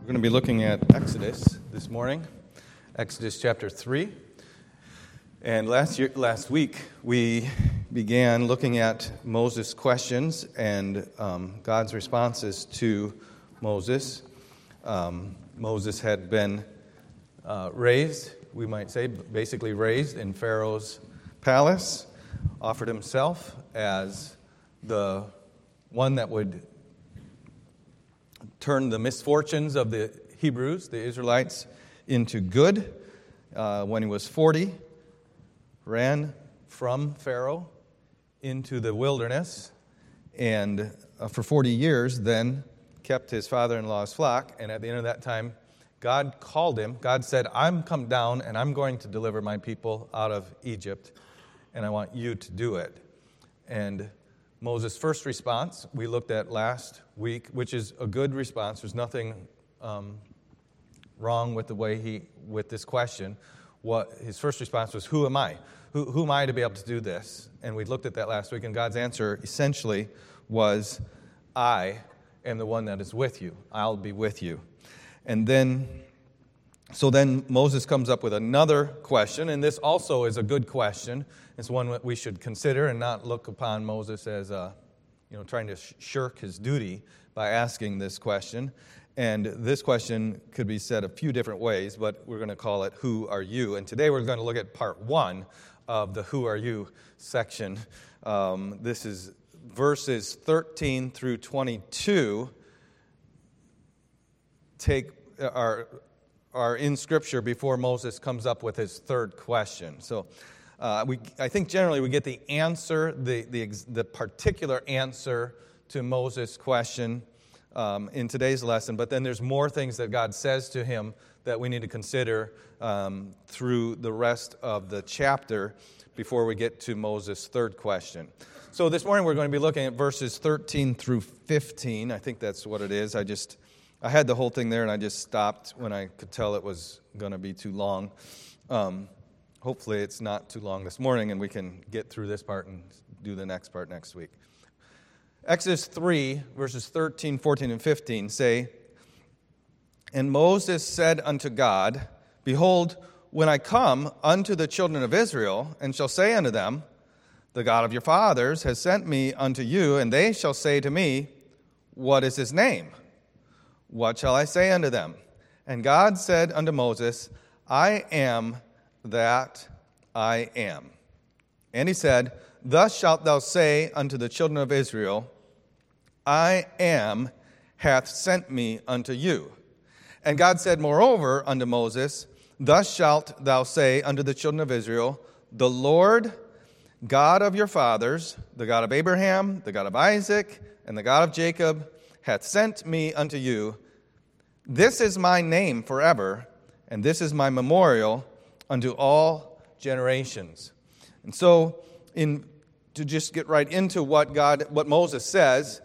We're going to be looking at Exodus this morning, Exodus chapter 3. And last week, we began looking at Moses' questions and God's responses to Moses. Moses had been raised, we might say, basically raised in Pharaoh's palace, offered himself as the one that would turn the misfortunes of the Hebrews, the Israelites, into good. When he was 40, ran from Pharaoh into the wilderness, and for 40 years then kept his father-in-law's flock. And at the end of that time, God called him. God said, I'm come down and I'm going to deliver my people out of Egypt, and I want you to do it. And Moses' first response we looked at last week, which is a good response. There's nothing wrong with the way with this question. What his first response was, who am I? Who am I to be able to do this? And we looked at that last week, and God's answer essentially was, I am the one that is with you. I'll be with you. And then Moses comes up with another question, and this also is a good question. It's one that we should consider and not look upon Moses as trying to shirk his duty by asking this question. And this question could be said a few different ways, but we're going to call it, who are you? And today we're going to look at part 1 of the who are you section. This is verses 13 through 22 are in Scripture before Moses comes up with his third question. So I think generally we get the answer, the particular answer to Moses' question in today's lesson, but then there's more things that God says to him that we need to consider through the rest of the chapter before we get to Moses' third question. So this morning we're going to be looking at verses 13 through 15. I think that's what it is. I had the whole thing there and I just stopped when I could tell it was going to be too long. Hopefully it's not too long this morning and we can get through this part and do the next part next week. Exodus 3, verses 13, 14, and 15 say, And Moses said unto God, Behold, when I come unto the children of Israel, and shall say unto them, The God of your fathers has sent me unto you, and they shall say to me, What is his name? What shall I say unto them? And God said unto Moses, I am that I am. And he said, Thus shalt thou say unto the children of Israel, I am hath sent me unto you. And God said moreover unto Moses, Thus shalt thou say unto the children of Israel, The Lord God of your fathers, the God of Abraham, the God of Isaac, and the God of Jacob, hath sent me unto you. This is my name forever, and this is my memorial unto all generations. And so, to just get right into what Moses says,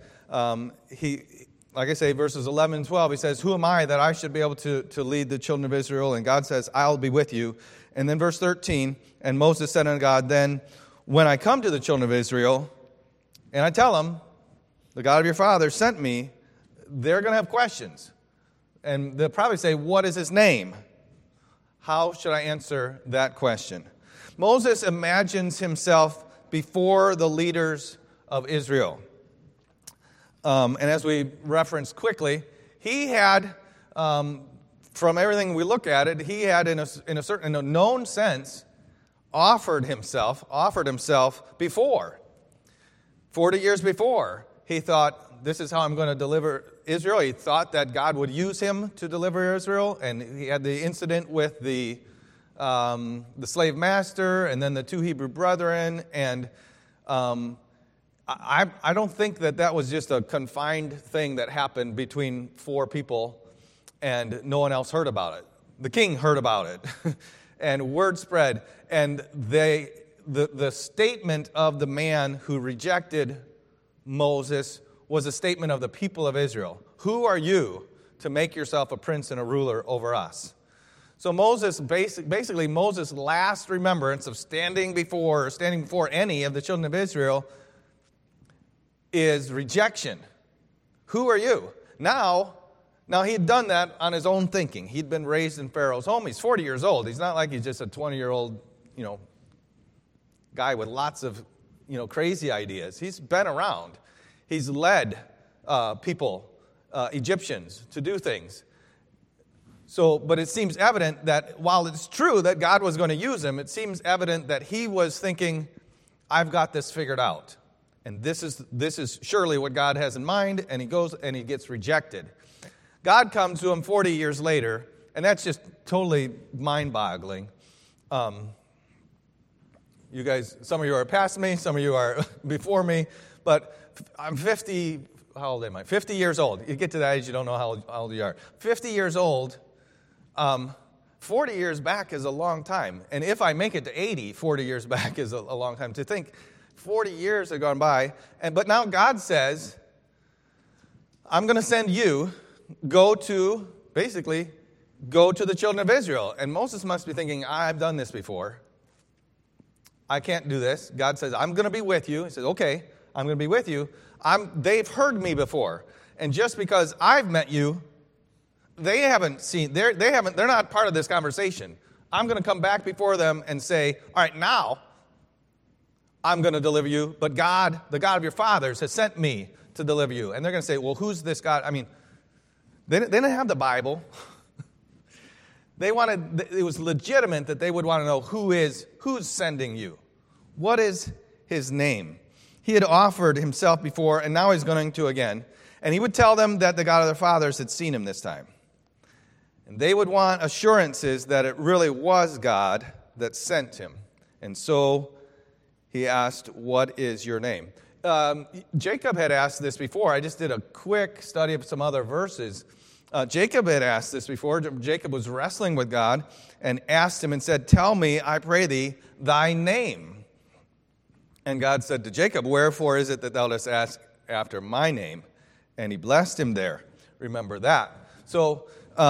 like I say, verses 11 and 12, he says, Who am I that I should be able to lead the children of Israel? And God says, I'll be with you. And then verse 13, and Moses said unto God, Then when I come to the children of Israel, and I tell them, the God of your fathers sent me, they're going to have questions. And they'll probably say, what is his name? How should I answer that question? Moses imagines himself before the leaders of Israel. And as we referenced quickly, he had, from everything we look at it, he had in a known sense, offered himself before. 40 years before, he thought, this is how I'm going to deliver Israel. He thought that God would use him to deliver Israel, and he had the incident with the slave master and then the 2 Hebrew brethren, and I don't think that was just a confined thing that happened between 4 people and no one else heard about it. The king heard about it, and word spread, and the statement of the man who rejected Moses was a statement of the people of Israel. Who are you to make yourself a prince and a ruler over us? So Moses' last remembrance of standing before any of the children of Israel is rejection. Who are you? Now Now, he had done that on his own thinking. He'd been raised in Pharaoh's home. He's 40 years old. He's not like he's just a 20-year-old, guy with lots of, crazy ideas. He's been around. He's led people, Egyptians, to do things. So, but it seems evident that while it's true that God was going to use him, it seems evident that he was thinking, I've got this figured out. And this is surely what God has in mind, and he goes and he gets rejected. God comes to him 40 years later, and that's just totally mind-boggling. You guys, some of you are past me, some of you are before me, but I'm 50, how old am I? 50 years old. You get to that age, you don't know how old you are. 50 years old, 40 years back is a long time. And if I make it to 80, 40 years back is a long time. To think 40 years have gone by, but now God says, I'm going to send you, go to the children of Israel. And Moses must be thinking, I've done this before. I can't do this. God says, I'm going to be with you. He says, okay, I'm going to be with you. They've heard me before. And just because I've met you, they haven't seen, they're not part of this conversation. I'm going to come back before them and say, all right, now I'm going to deliver you, but God, the God of your fathers, has sent me to deliver you. And they're going to say, well, who's this God? I mean, they didn't have the Bible. It was legitimate that they would want to know who's sending you. What is his name? He had offered himself before, and now he's going to again. And he would tell them that the God of their fathers had seen him this time. And they would want assurances that it really was God that sent him. And so he asked, what is your name? Jacob had asked this before. I just did a quick study of some other verses. Jacob had asked this before. Jacob was wrestling with God and asked him and said, tell me, I pray thee, thy name. And God said to Jacob, wherefore is it that thou dost ask after my name? And he blessed him there. Remember that. So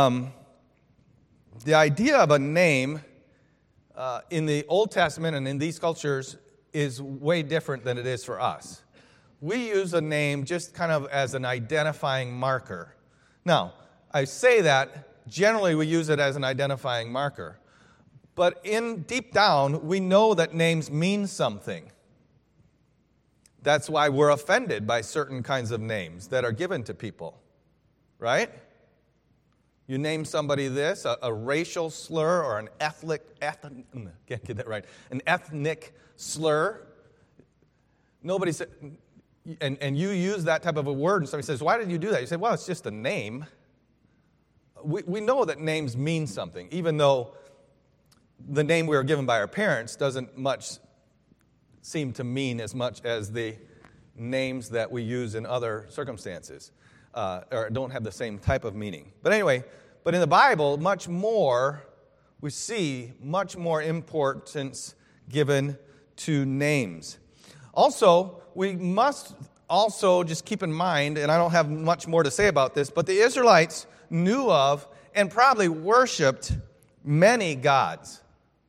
the idea of a name in the Old Testament and in these cultures is way different than it is for us. We use a name just kind of as an identifying marker. Now, I say that generally we use it as an identifying marker. But deep down, we know that names mean something. That's why we're offended by certain kinds of names that are given to people, right? You name somebody this, a racial slur or an can't get that right, an ethnic slur. Nobody said, and you use that type of a word, and somebody says, why did you do that? You say, well, it's just a name. We know that names mean something, even though the name we were given by our parents doesn't much seem to mean as much as the names that we use in other circumstances, or don't have the same type of meaning. But anyway, in the Bible, we see much more importance given to names. Also, we must also just keep in mind, and I don't have much more to say about this, but the Israelites knew of and probably worshipped many gods.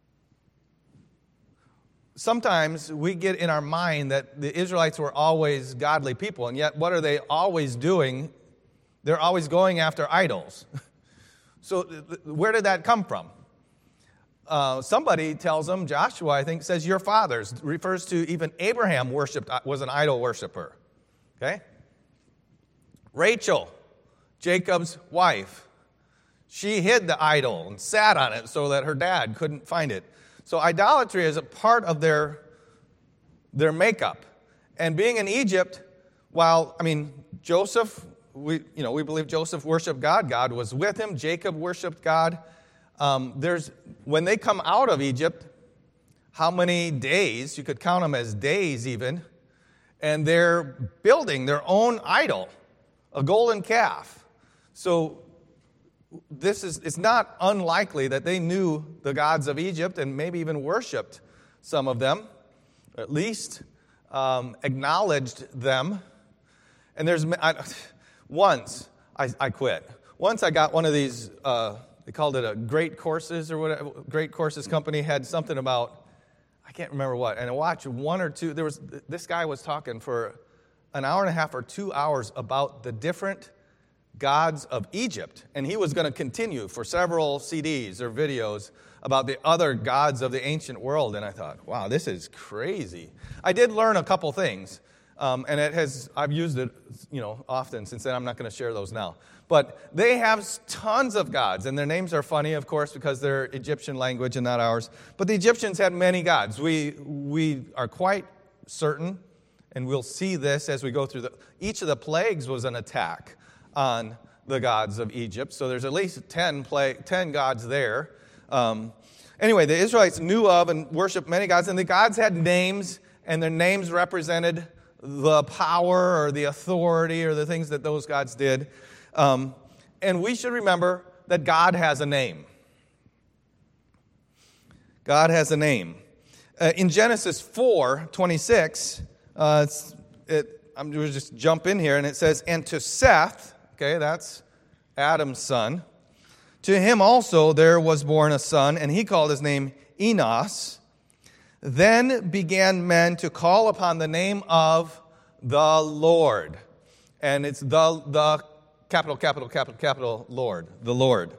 Sometimes we get in our mind that the Israelites were always godly people, and yet what are they always doing? They're always going after idols. So where did that come from? Somebody tells them, Joshua, I think, says your fathers, refers to even Abraham was an idol worshiper. Okay? Rachel, Jacob's wife, she hid the idol and sat on it so that her dad couldn't find it. So idolatry is a part of their makeup. And being in Egypt, Joseph, we believe Joseph worshiped God. God was with him. Jacob worshiped God. When they come out of Egypt, how many days? You could count them as days even. And they're building their own idol, a golden calf. So it's not unlikely that they knew the gods of Egypt and maybe even worshipped some of them, at least acknowledged them. And once I quit. Once I got one of these, they called it a Great Courses or whatever. Great Courses company had something about, I can't remember what. And I watched one or two. This guy was talking for an hour and a half or 2 hours about the different gods of Egypt. And he was going to continue for several CDs or videos about the other gods of the ancient world. And I thought, wow, this is crazy. I did learn a couple things, and I've used it, often since then. I'm not going to share those now. But they have tons of gods, and their names are funny, of course, because they're Egyptian language and not ours. But the Egyptians had many gods. We are quite certain, and we'll see this as we go through each of the plagues was an attack on the gods of Egypt. So there's at least 10 gods there. Anyway, the Israelites knew of and worshiped many gods, and the gods had names, and their names represented the power or the authority or the things that those gods did. And we should remember that God has a name. God has a name. In Genesis 4:26, I'm going to just jump in here, and it says, "And to Seth," okay, that's Adam's son, "to him also there was born a son, and he called his name Enos. Then began men to call upon the name of the Lord." And it's the capital Lord, the Lord.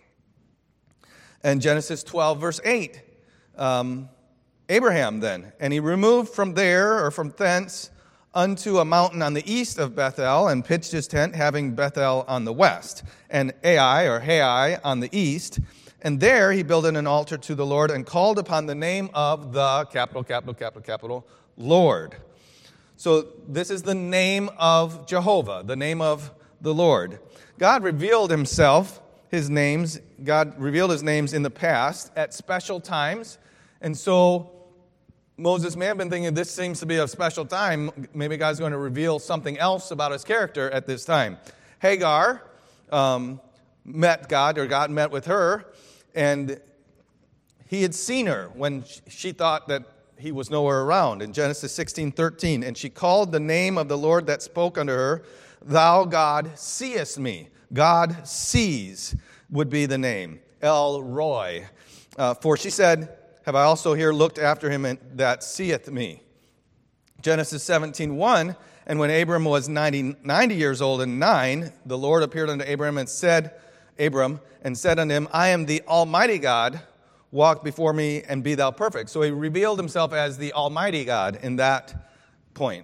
And Genesis 12, verse 8, Abraham then, "And he removed from there, or from thence, unto a mountain on the east of Bethel, and pitched his tent, having Bethel on the west, and Hai on the east. And there he builded an altar to the Lord, and called upon the name of the capital Lord." So this is the name of Jehovah, the name of the Lord. God revealed himself, God revealed his names in the past at special times. And so Moses may have been thinking, this seems to be a special time. Maybe God's going to reveal something else about his character at this time. Hagar met God, or God met with her, and he had seen her when she thought that he was nowhere around. In Genesis 16:13, "And she called the name of the Lord that spoke unto her, Thou God seest me." God sees would be the name. El Roi. "For she said, Have I also here looked after him that seeth me?" Genesis 17:1, "And when Abram was 90 years old and 9, the Lord appeared unto Abram and said unto him, I am the Almighty God, walk before me and be thou perfect." So he revealed himself as the Almighty God in that point.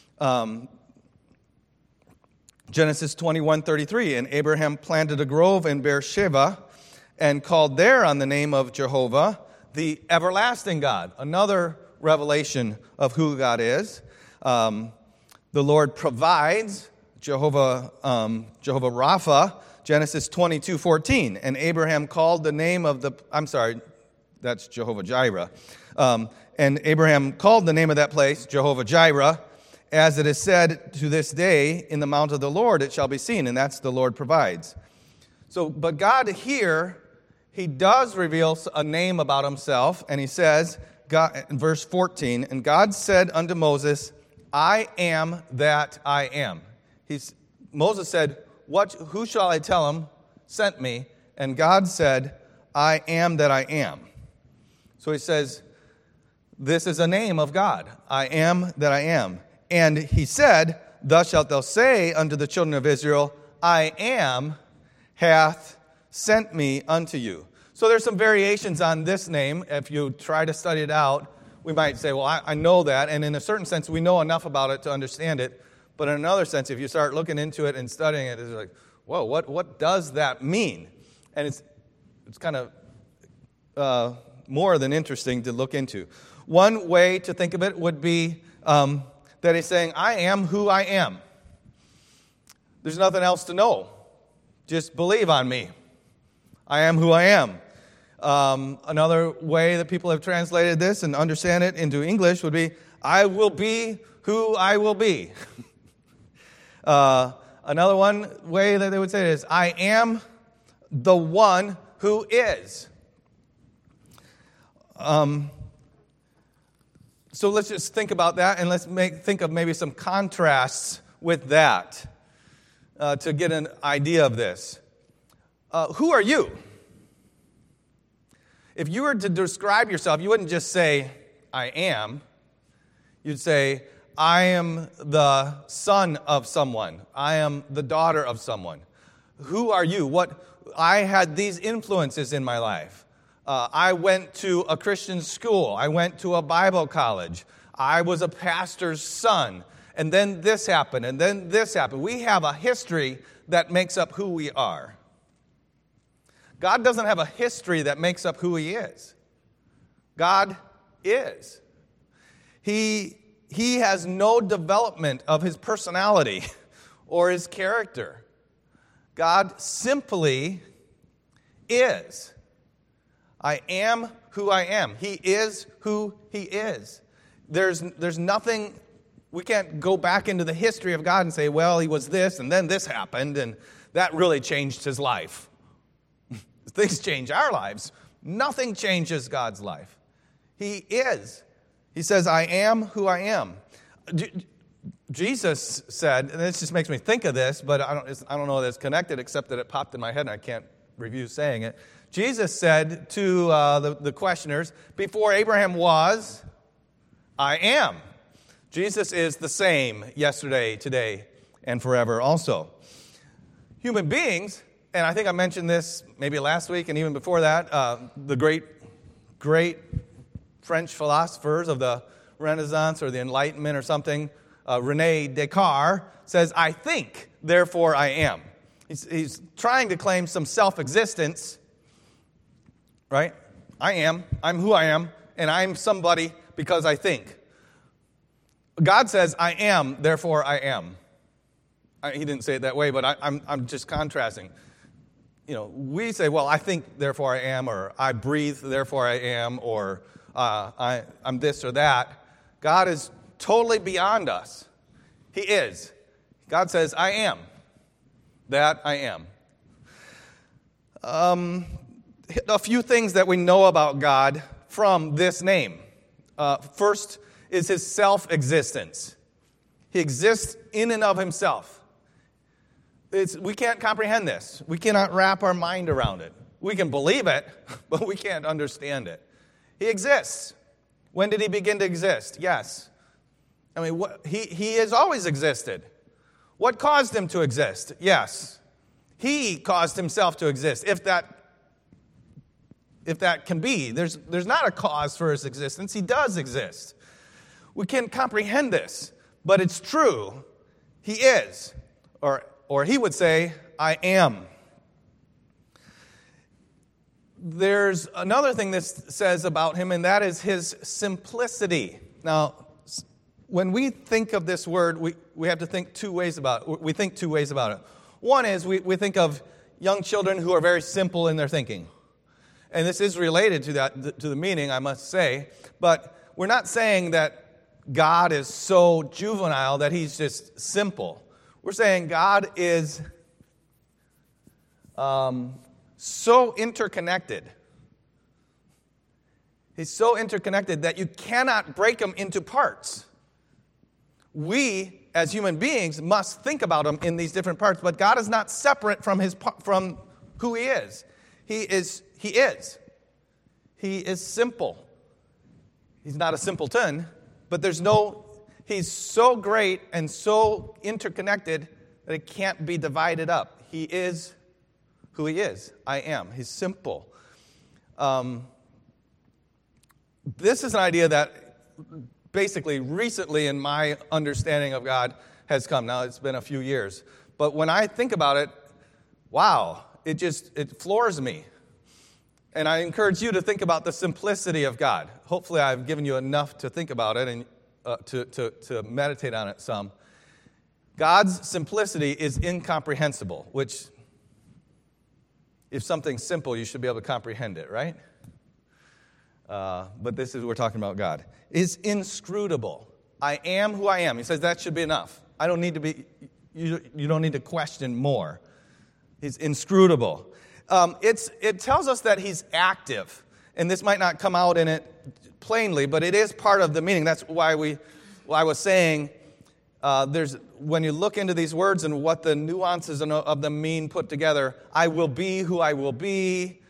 Genesis 21:33, "And Abraham planted a grove in Beersheba, and called there on the name of Jehovah, the everlasting God." Another revelation of who God is. The Lord provides, Jehovah Rapha, Genesis 22:14. "And Abraham called the name of that's Jehovah Jireh. And Abraham called the name of that place Jehovah Jireh, as it is said to this day, in the mount of the Lord it shall be seen." And that's the Lord provides. So, but God here, he does reveal a name about himself, and he says, in verse 14, "And God said unto Moses, I am that I am." Moses said, "Who shall I tell him sent me?" And God said, "I am that I am." So he says, this is a name of God. I am that I am. And he said, "Thus shalt thou say unto the children of Israel, I am hath sent me unto you." So there's some variations on this name. If you try to study it out, we might say, well, I know that. And in a certain sense, we know enough about it to understand it. But in another sense, if you start looking into it and studying it, it's like, whoa, what does that mean? And it's kind of more than interesting to look into. One way to think of it would be that he's saying, I am who I am. There's nothing else to know. Just believe on me. I am who I am. Another way that people have translated this and understand it into English would be, I will be who I will be. Another way that they would say it is, I am the one who is. So let's just think about that, and let's think of maybe some contrasts with that to get an idea of this. Who are you? If you were to describe yourself, you wouldn't just say, I am. You'd say, I am the son of someone. I am the daughter of someone. who are you? I had these influences in my life. I went to a Christian school. I went to a Bible college. I was a pastor's son. And then this happened, and then this happened. We have a history that makes up who we are. God doesn't have a history that makes up who He is. God is. He has no development of His personality or His character. God simply is. I am who I am. He is who He is. There's nothing, we can't go back into the history of God and say, well, He was this, and then this happened, and that really changed His life. Things change our lives. Nothing changes God's life. He is. He says, I am who I am. Jesus said, and this just makes me think of this, but I don't know that it's connected except that it popped in my head and I can't review saying it. Jesus said to the questioners, before Abraham was, I am. Jesus is the same yesterday, today, and forever also. Human beings, and I think I mentioned this maybe last week and even before that, the great French philosophers of the Renaissance or the Enlightenment or something, René Descartes says, I think, therefore I am. He's trying to claim some self-existence, right? I am, I'm who I am, and I'm somebody because I think. God says, I am, therefore I am. He didn't say it that way, but I'm just contrasting. You know, we say, well, I think, therefore I am, or I breathe, therefore I am, or I'm this or that. God is totally beyond us. He is. God says, I am. That I am. A few things that we know about God from this name. First is His self-existence. He exists in and of Himself. We can't comprehend this. We cannot wrap our mind around it. We can believe it, but we can't understand it. He exists. When did He begin to exist? Yes. I mean, He has always existed. What caused Him to exist? Yes. He caused Himself to exist. If that can be, there's not a cause for His existence. He does exist. We can't comprehend this, but it's true. He is. Or He would say, I am. There's another thing this says about Him, and that is His simplicity. Now, when we think of this word, we have to think two ways about it. We think two ways about it. One is we think of young children who are very simple in their thinking. And this is related to the meaning, I must say. But we're not saying that God is so juvenile that He's just simple. We're saying God is so interconnected. He's so interconnected that you cannot break Him into parts. We, as human beings, must think about Him in these different parts, but God is not separate from who He is. He is. He is simple. He's not a simpleton, but He's so great and so interconnected that it can't be divided up. He is who He is. I am. He's simple. This is an idea that basically recently in my understanding of God has come. Now, it's been a few years. But when I think about it, wow, it floors me. And I encourage you to think about the simplicity of God. Hopefully I've given you enough to think about it and to meditate on it some. God's simplicity is incomprehensible, which, if something's simple, you should be able to comprehend it, right? But this is, we're talking about God. Is inscrutable. I am who I am. He says that should be enough. I don't need to be, you don't need to question more. He's inscrutable. It tells us that He's active. And this might not come out in it plainly, but it is part of the meaning. That's why I was saying when you look into these words and what the nuances of them mean put together, I will be who I will be.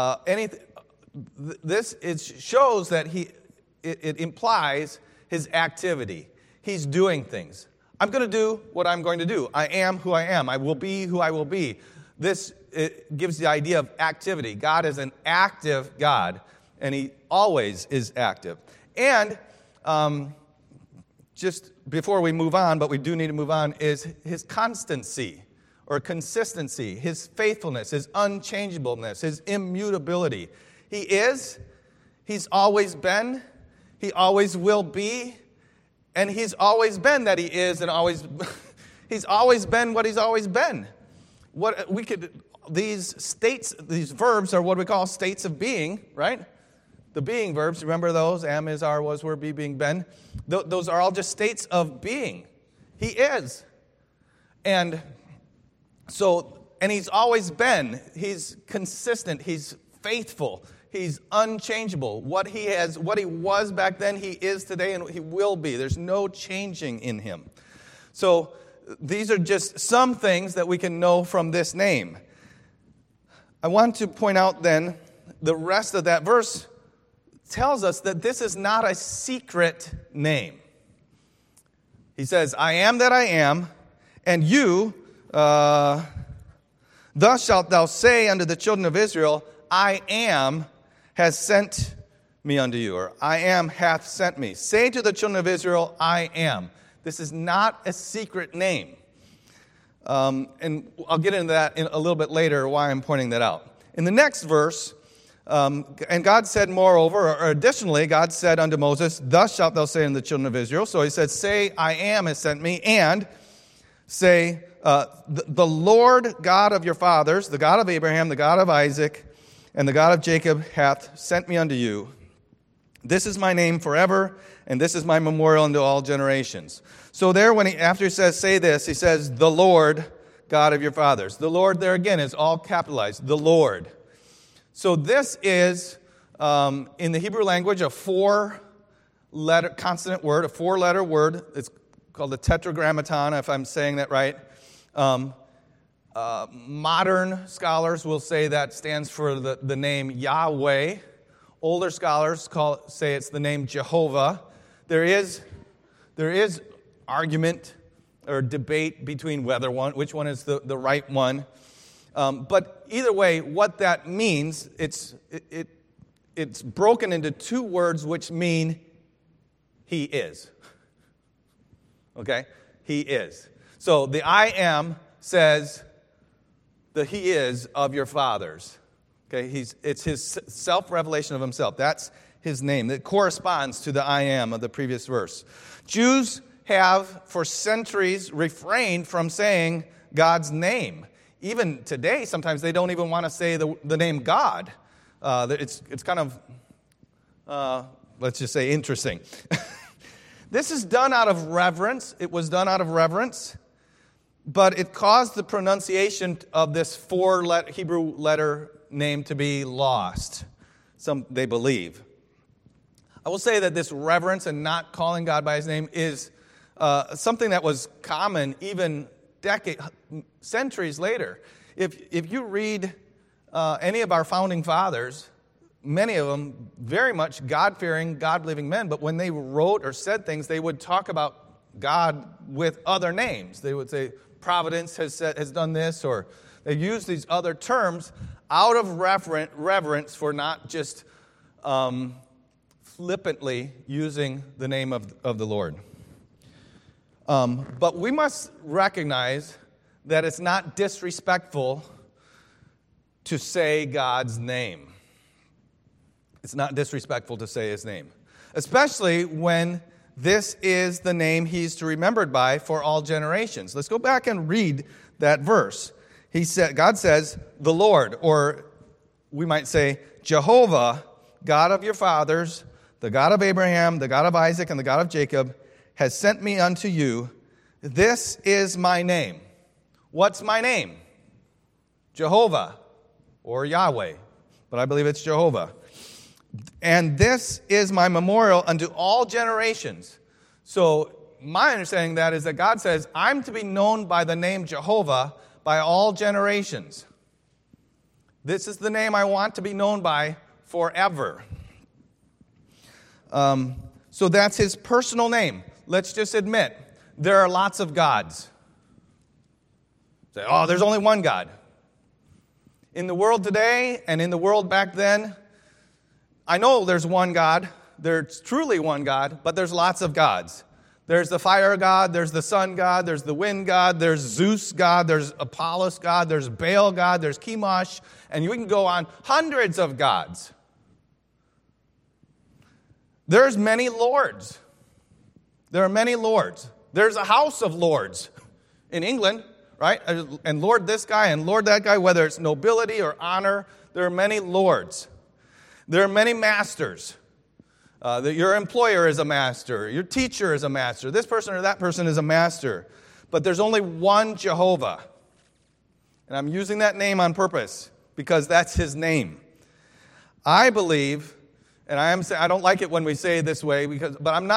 It shows that it implies His activity. He's doing things. I'm going to do what I'm going to do. I am who I am. I will be who I will be. it gives the idea of activity. God is an active God, and he always is active. And just before we move on, but we do need to move on, is his constancy or consistency, his faithfulness, his unchangeableness, his immutability. He is, he's always been, he always will be, and he's always been that he is, and always he's always been what he's always been. These states, these verbs are what we call states of being, right? The being verbs, remember those? Am, is, are, was, were, be, being, been. Those are all just states of being. He is. And he's always been. He's consistent. He's faithful. He's unchangeable. What he was back then, he is today, and he will be. There's no changing in him. So these are just some things that we can know from this name. I want to point out then, the rest of that verse tells us that this is not a secret name. He says, I am that I am, and you, thus shalt thou say unto the children of Israel, I am has sent me unto you, or I am hath sent me. Say to the children of Israel, I am. This is not a secret name. And I'll get into that in a little bit later, why I'm pointing that out. In the next verse, and God said moreover, or additionally, God said unto Moses, thus shalt thou say unto the children of Israel. So he said, say, I am has sent me, and say, the Lord God of your fathers, the God of Abraham, the God of Isaac, and the God of Jacob hath sent me unto you. This is my name forever, and this is my memorial unto all generations. So there, after he says, say this, he says, the Lord God of your fathers. The Lord there again is all capitalized, the Lord. So this is, in the Hebrew language, a four-letter consonant word, a four-letter word. It's called a tetragrammaton, if I'm saying that right. Modern scholars will say that stands for the name Yahweh. Older scholars say it's the name Jehovah. There is argument or debate between which one is the right one. But either way, what that means, it's broken into two words which mean he is. Okay? He is. So the I am says the he is of your fathers. Okay? It's his self-revelation of himself. That's his name. That corresponds to the I am of the previous verse. Jews have for centuries refrained from saying God's name. Even today, sometimes they don't even want to say the name God. It's kind of, let's just say, interesting. This is done out of reverence. It was done out of reverence, but it caused the pronunciation of this Hebrew letter name to be lost. They believe. I will say that this reverence and not calling God by his name is something that was common even centuries later. If you read any of our founding fathers, many of them very much God-fearing, God-believing men, but when they wrote or said things, they would talk about God with other names. They would say, Providence has done this, or they use these other terms out of reverence for not just flippantly using the name of the Lord. But we must recognize that it's not disrespectful to say God's name. It's not disrespectful to say his name, especially when this is the name he's to be remembered by for all generations. Let's go back and read that verse. God says, the Lord, or we might say Jehovah, God of your fathers, the God of Abraham, the God of Isaac, and the God of Jacob, has sent me unto you. This is my name. What's my name? Jehovah, or Yahweh, but I believe it's Jehovah. And this is my memorial unto all generations. So my understanding of that is that God says, I'm to be known by the name Jehovah by all generations. This is the name I want to be known by forever. So that's his personal name. Let's just admit, there are lots of gods. Say, there's only one God. In the world today and in the world back then, I know there's one God. There's truly one God, but there's lots of gods. There's the fire god, there's the sun god, there's the wind god, there's Zeus god, there's Apollos god, there's Baal god, there's Chemosh, and you can go on hundreds of gods. There's many lords. There are many lords. There's a house of lords in England, right? And lord this guy and lord that guy, whether it's nobility or honor, there are many lords. There are many masters. Your employer is a master. Your teacher is a master. This person or that person is a master. But there's only one Jehovah. And I'm using that name on purpose because that's his name. I believe, and I don't like it when we say it this way, but I'm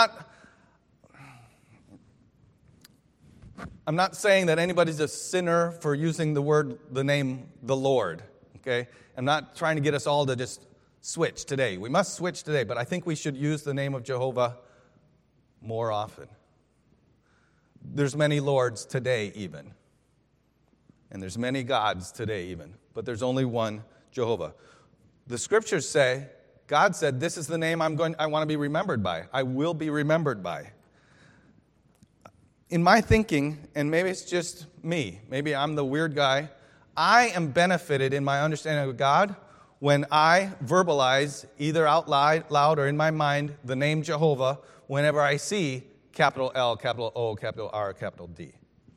not saying that anybody's a sinner for using the name the Lord. Okay? I'm not trying to get us all to just switch today. We must switch today, but I think we should use the name of Jehovah more often. There's many lords today even. And there's many gods today even. But there's only one Jehovah. The scriptures say, God said, this is the name I want to be remembered by. I will be remembered by. In my thinking, and maybe it's just me, maybe I'm the weird guy, I am benefited in my understanding of God when I verbalize, either out loud or in my mind, the name Jehovah whenever I see capital L, capital O, capital R, capital D.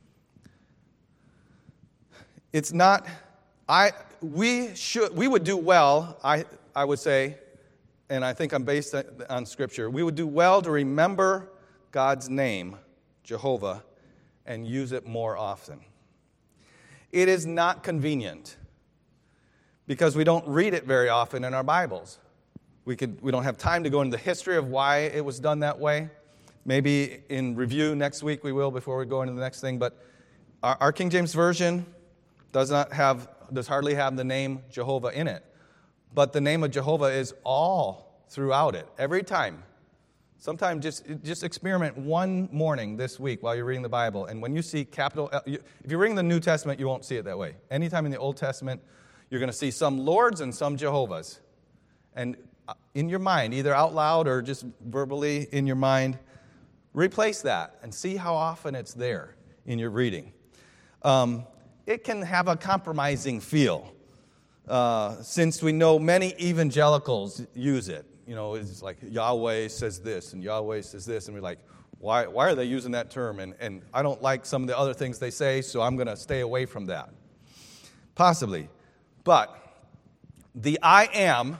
It's not, we would do well, I would say, and I think I'm based on Scripture, we would do well to remember God's name, Jehovah, and use it more often. It is not convenient because we don't read it very often in our Bibles. We don't have time to go into the history of why it was done that way. Maybe in review next week we will before we go into the next thing. But our King James Version does hardly have the name Jehovah in it. But the name of Jehovah is all throughout it, every time. Sometimes just experiment one morning this week while you're reading the Bible. And when you see capital L, if you're reading the New Testament, you won't see it that way. Anytime in the Old Testament, you're going to see some Lords and some Jehovahs. And in your mind, either out loud or just verbally in your mind, replace that and see how often it's there in your reading. It can have a compromising feel, since we know many evangelicals use it. You know, it's like Yahweh says this and Yahweh says this, and we're like, why are they using that term? And I don't like some of the other things they say, so I'm going to stay away from that. Possibly. But the I Am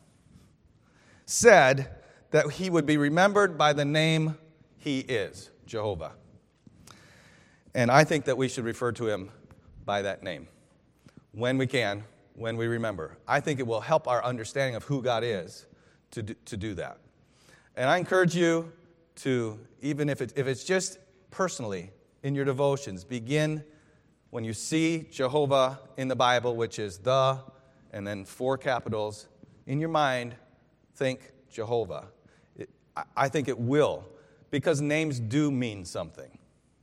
said that he would be remembered by the name he is, Jehovah. And I think that we should refer to him by that name when we can, when we remember. I think it will help our understanding of who God is to do that. And I encourage you to, even if it's just personally in your devotions, begin when you see Jehovah in the Bible, which is the, and then 4 capitals, in your mind, think Jehovah. I think it will, because names do mean something.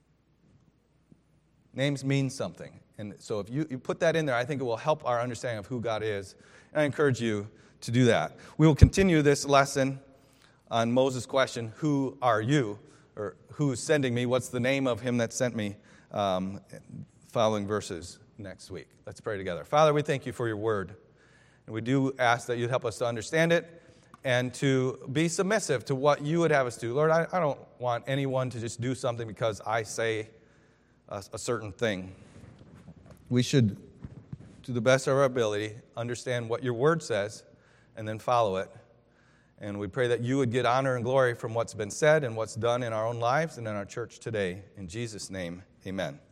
Names mean something. And so if you put that in there, I think it will help our understanding of who God is. And I encourage you to do that. We will continue this lesson on Moses' question, who are you? Or who's sending me? What's the name of him that sent me? Following verses next week. Let's pray together. Father, we thank you for your word. And we do ask that you'd help us to understand it and to be submissive to what you would have us do. Lord, I don't want anyone to just do something because I say a certain thing. We should, to the best of our ability, understand what your word says and then follow it. And we pray that you would get honor and glory from what's been said and what's done in our own lives and in our church today. In Jesus' name, amen.